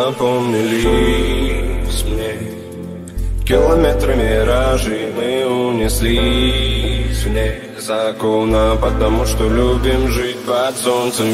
запомнились мне. Километры миражей мы унеслись в ней законно, потому что любим жить под солнцем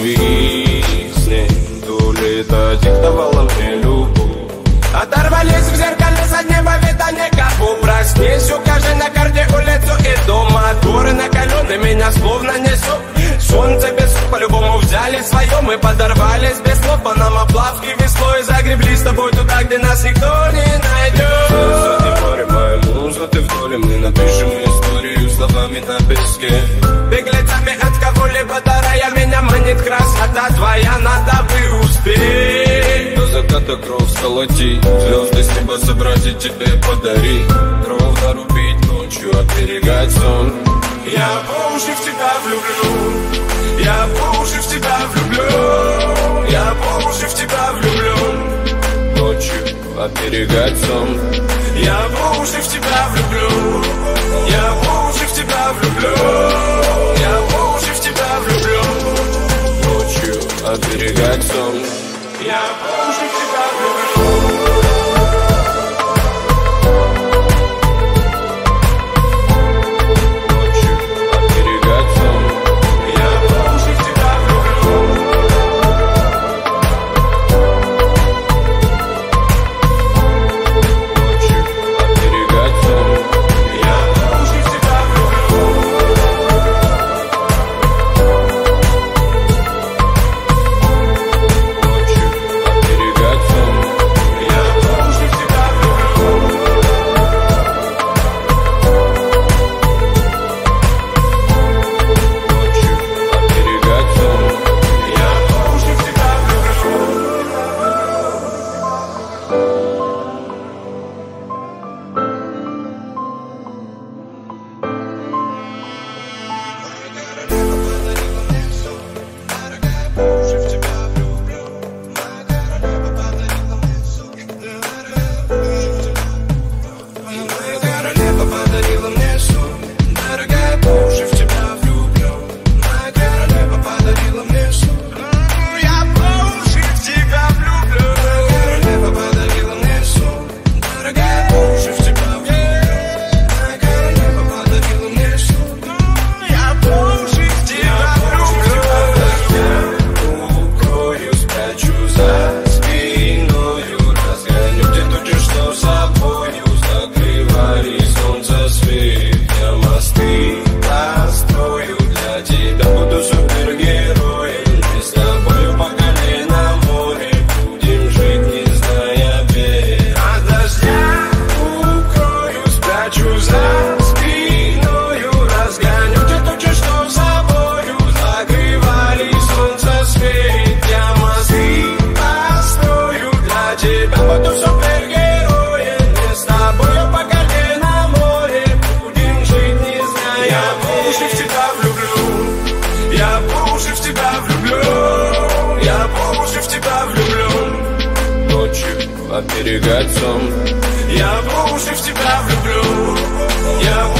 весны. Улетать диктовала мне любовь. Оторвались в зеркале заднего вида никого. Проснись, укажи на карте улицу и дом. Моторы накалены, меня словно несет. Солнце без слов, по-любому взяли свое. Мы подорвались без слов, по нам оплавки веслой. Загребли с тобой туда, где нас никто не найдет. Сотни море, моя муза, ты в доле. Мы напишем историю словами на песке. Беглецами от кого-либо дарая, меня манит красота твоя, надо бы успеть. До заката кровь сколотить, звезды с неба собрать и тебе подарить. Дров нарубить ночью, оберегать сон. Я по уши в тебя влюблю, я по уши в тебя влюблю, я по уши в тебя влюблю. Ночью оберегать сон. Я по уши в тебя влюблю, я по уши в тебя влюблю, я по уши в тебя влюблю. Ночью оберегать сон. Я по уши в тебя влюблю. Оберегать сон. Я по уши в тебя влюблю, я